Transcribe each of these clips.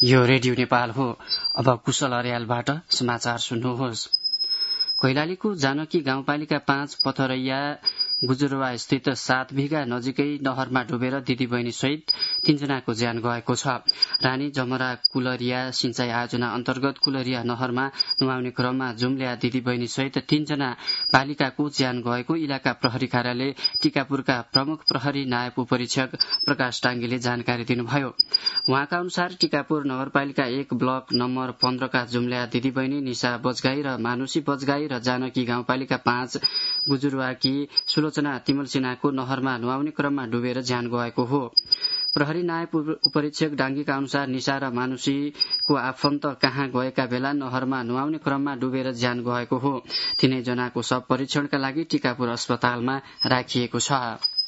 यो रेडियो नेपाल हो। अब कुशल अर्यालबाट समाचार सुन्नुहोस्। कैलालीको जानकी गाउँपालिका 5 पथरैया गुजुरवा स्थित 7 बिघा नजिकै नहरमा डुबेर दिदीबहिनी सहित 3 जनाको ज्यान गएको छ। रानी जमरा कुलरिया सिंचाई आयोजना अन्तर्गत कुलरिया नहरमा नुहाउने क्रममा जुम्ल्या दिदीबहिनी सहित 3 जना बालिकाको ज्यान गएको इलाका प्रहरी कार्यालय टिकापुरका प्रमुख प्रहरी नायब उपरीक्षक प्रकाश टाङ्गेले जानकारी दिनुभयो। उहाँका अनुसार टिकापुर नगरपालिका 1 ब्लक नम्बर 15 का जुम्ल्या दिदीबहिनी निशा बजगाई र मानुषी बजगाई र जानकी गाउँपालिका 5 गुजुरवाकी सुलोचना तिमल सिन्हाको नहरमा नुहाउने क्रममा डुबेर ज्यान गएको हो। प्रहरी नायब उपरीक्षक डाङ्गीका अनुसार निशा र मानुषीको आफन्त कहाँ गएका बेला नहरमा नुहाउने क्रममा डुबेर ज्यान गएको हो। तीनै जनाको शव परीक्षणका लागि टिकापुर अस्पतालमा राखिएको छ।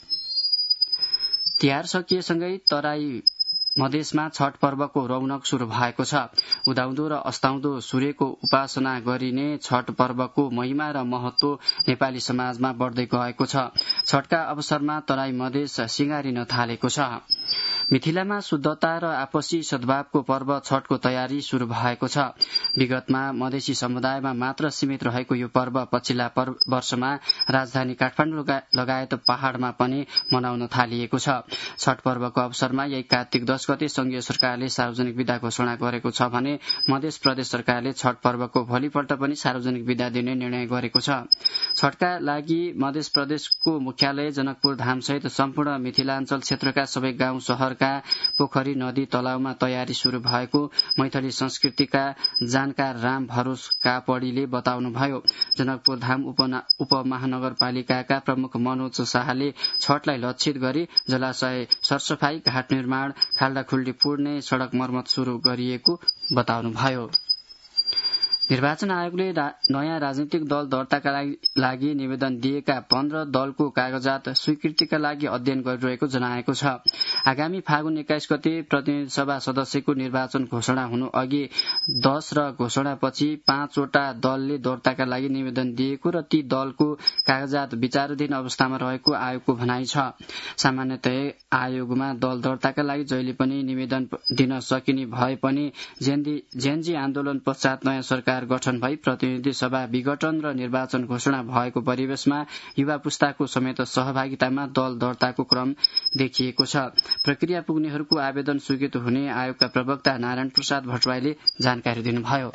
तिहार सकिएसँगै तराई मधेसमा छठ पर्वको रौनक शुरू भएको छ। उदाउँदो र अस्ताउँदो सूर्यको उपासना गरिने छठ पर्वको महिमा र महत्व नेपाली समाजमा बढ्दै गएको छ। छठका अवसरमा तराई मधेस सिंगारिन थालेको छ। मिथिलामा शुद्धता र आपसी सद्भावको पर्व छठको तयारी शुरू भएको छ। विगतमा मधेसी समुदायमा मात्र सीमित रहेको यो पर्व पछिल्ला वर्षमा राजधानी काठमाडौँ लगायत पहाड़मा पनि मनाउन थालिएको छ। छठ पर्वको अवसरमा यही कार्तिक 10 गते संघीय सरकारले सार्वजनिक विदा घोषणा गरेको छ भने मध्य प्रदेश सरकारले छठ पर्वको भोलिपल्ट पनि सार्वजनिक विदा दिने निर्णय गरेको छ। छठका लागि मध्य प्रदेशको मुख्यालय जनकपुर धाम सहित सम्पूर्ण मिथिलाञ्चल क्षेत्रका सबै गाउँ शहरका पोखरी नदी तलाउमा तयारी शुरू भएको मैथिली संस्कृतिका जानकार राम भरोस कापडीले बताउनुभयो। जनकपुर धाम उपमहानगरपालिकाका प्रमुख मनोज शाहले छठलाई लक्षित गरी जलाशय सरसफाई, घाट निर्माण, खाल्डा खुल्डी पुर्ने, सड़क मर्मत शुरू गरिएको बताउनुभयो। निर्वाचन आयोगले नयाँ राजनीतिक दल दर्ताका लागि निवेदन दिएका 15 दलको कागजात स्वीकृतिका लागि अध्ययन गरिरहेको जनाएको छ। आगामी फागुन 21 गते प्रतिनिधि सभा सदस्यको निर्वाचन घोषणा हुनु अघि 10 र घोषणापछि 5 वटा दलले दर्ताका लागि निवेदन दिएको र ती दलको कागजात विचाराधीन अवस्थामा रहेको आयोगको भनाइ छ। सामान्यतया आयोगमा दल दर्ताका लागि जहिले पनि निवेदन दिन सकिने भए पनि जेनजी आन्दोलन पश्चात नयाँ सरकार गठन भई प्रतिनिधि सभा विघटन र निर्वाचन घोषणा भएको परिवेशमा युवा पुस्ताको समेत सहभागितामा दल दर्ताको क्रम देखिएको छ। प्रक्रिया पुग्नेहरूको आवेदन स्वीकृत हुने आयोगका प्रवक्ता नारायण प्रसाद भट्टराईले जानकारी दिनुभयो।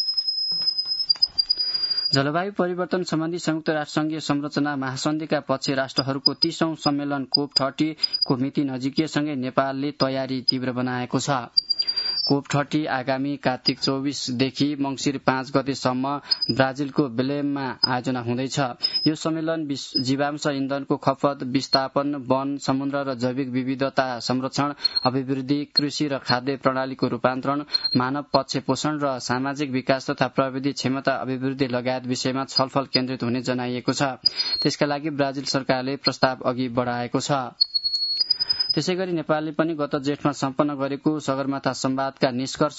जलवायु परिवर्तन सम्बन्धी संयुक्त राष्ट्रसंघीय संरचना महासन्धिका पक्ष राष्ट्रहरूको 30औं सम्मेलन COP30 को मिति नजिकिएसँगै नेपालले तयारी तीव्र बनाएको छ। COP30 आगामी कार्तिक 24 देखि मंसिर 5 गतेसम्म ब्राजिलको बेलेममा आयोजना हुँदैछ। यो सम्मेलन जीवांश इन्धनको खपत, विस्थापन, वन, समुद्र र जैविक विविधता संरक्षण, अभिवृद्धि, कृषि र खाद्य प्रणालीको रूपान्तरण, मानव पक्ष पोषण र सामाजिक विकास तथा प्रविधि क्षमता अभिवृद्धि लगायत विषयमा छलफल केन्द्रित हुने जनाइएको छ। त्यसका लागि ब्राजिल सरकारले प्रस्ताव अघि बढाएको छ। त्यसैगरी नेपालले पनि गत जेठमा सम्पन्न गरेको सगरमाथा संवादका निष्कर्ष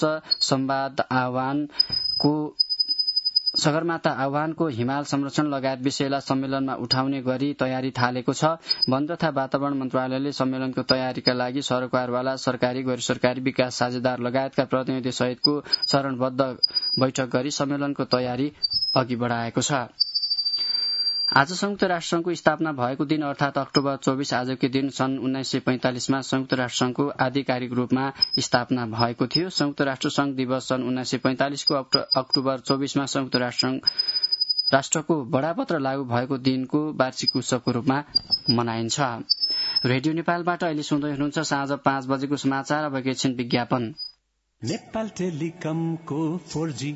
सगरमाथा आह्वानको हिमाल संरक्षण लगायत विषयलाई सम्मेलनमा उठाउने गरी तयारी थालेको छ। वन तथा वातावरण मन्त्रालयले सम्मेलनको तयारीका लागि सरोकारवाला सरकारी, गैर सरकारी, विकास साझेदार लगायतका प्रतिनिधि सहितको चरणबद्ध बैठक गरी सम्मेलनको तयारी अघि बढाएको छ। आज संयुक्त राष्ट्रसंघको स्थापना भएको दिन अर्थात अक्टोबर 24 आजकै दिन सन् 1945 मा संयुक्त राष्ट्रसंघको आधिकारिक रूपमा स्थापना भएको थियो। संयुक्त राष्ट्रसंघ दिवस सन् 1945 को अक्टोबर 24 मा संयुक्त राष्ट्रको बडापत्र लागू भएको दिनको वार्षिक उत्सवको रूपमा मनाइन्छ। रेडियो नेपालबाट अहिले सुन्दै हुनुहुन्छ साँझ 5 बजेको समाचार। अब एकछिन विज्ञापन। नेपाल टेलिकमको 4G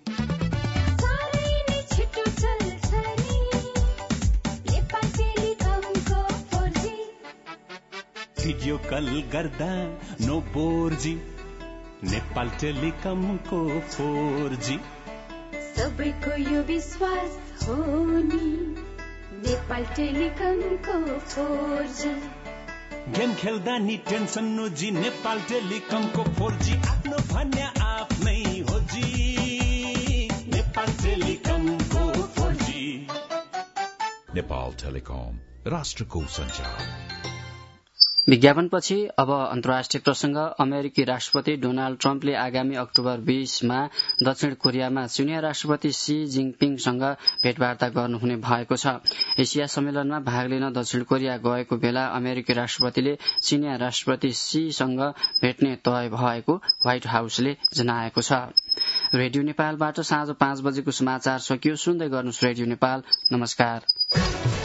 भिडियो कल गर्दा नो बोर्जी, नेपाल टेलिकमको 4G सबैको यो विश्वास हो नि, नेपाल टेलिकमको 4G। गेम खेल्दा नि टेन्सन नोजी, नेपाल टेलिकमको 4G आफ्नो भन्या आफ्नै हो जी, नेपाल टेलिकमको 4G। नेपाल टेलिकम, राष्ट्रको सञ्चार। विज्ञापनपछि अब अन्तर्राष्ट्रिय प्रसंग। अमेरिकी राष्ट्रपति डोनाल्ड ट्रम्पले आगामी अक्टोबर 20मा दक्षिण कोरियामा चिनिया राष्ट्रपति सी जिङपिङसँग भेटवार्ता गर्नुहुने भएको छ। एसिया सम्मेलनमा भाग लिन दक्षिण कोरिया गएको बेला अमेरिकी राष्ट्रपतिले चिनिया राष्ट्रपति सीसँग भेट्ने तय भएको व्हाइट हाउसले जनाएको छ। रेडियो नेपालबाट साँझ 5 बजेको समाचार सकियो। सुन्दै गर्नुहोस् रेडियो नेपाल। नमस्कार।